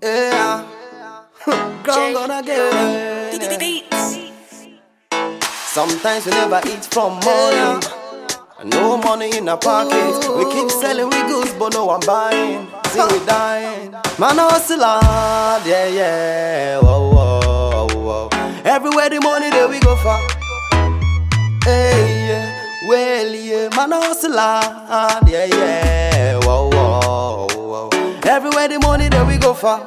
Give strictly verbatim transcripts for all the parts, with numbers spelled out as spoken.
Yeah, ground gonna get. Sometimes we never eat from morning. No money in our pocket. We keep selling we goods, but no one buying. See we dying. Man hustle hard, yeah yeah. Whoa whoa whoa. Everywhere the money there we go for. Hey yeah, well yeah. Man hustle hard, yeah yeah. Whoa whoa whoa. Everywhere the money there we go for.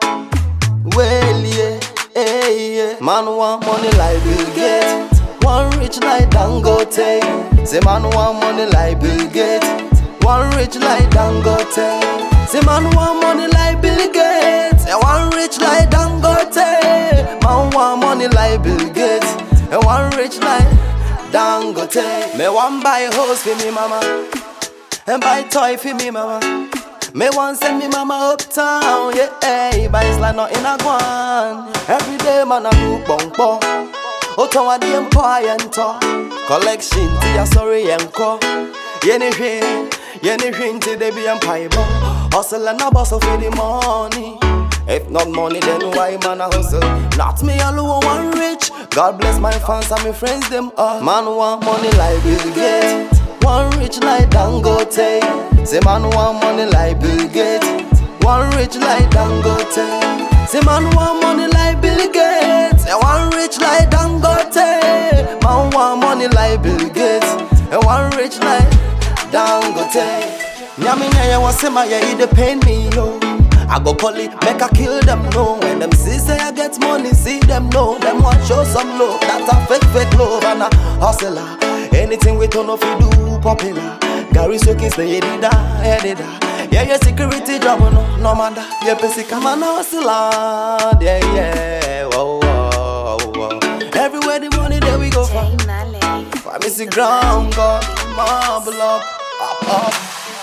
Well yeah, hey yeah. Man want money like Bill Gates. One rich like Dangote. Say man want money like Bill Gates. One rich like Dangote. Say man want money like Bill Gates. And one rich like Dangote. Man want money like Bill Gates. And one rich like Dangote. Me want buy a house for me mama, and buy toy for me mama. Me want send me mama uptown, yeah, hey, but it's like nothing a gone. Every day man I do bong bong. Oto wa di empire nto. Collection ti ya sorry enko. Yeni hwin, yeni hwin ti de be empire bo. Hustle and a bustle for the money. If not money then why man a hustle? Not me alone one rich. God bless my fans and my friends them all. Man want money like Bill Gates. One rich like Dangote. Say man want money like Bill Gates. One rich like Dangote. Say man want money like Bill Gates. And one rich like Dangote. Man want money like Bill Gates. And one rich like Dangote. Nyami nyaya wa sema ya it pain me yo. I go call it, make I kill them no. When them see say I get money, see them know. Them want show some love, that's a fake fake love and a hustler. Anything we turn off we do popular. Gary soaking stay edida, edida. Yeah, yeah, security job no, no matter. Yeah, pesi kama na hustler. Yeah, yeah, whoa, whoa, whoa. Everywhere the money there we go for. I miss the ground, God, marble up, up, up.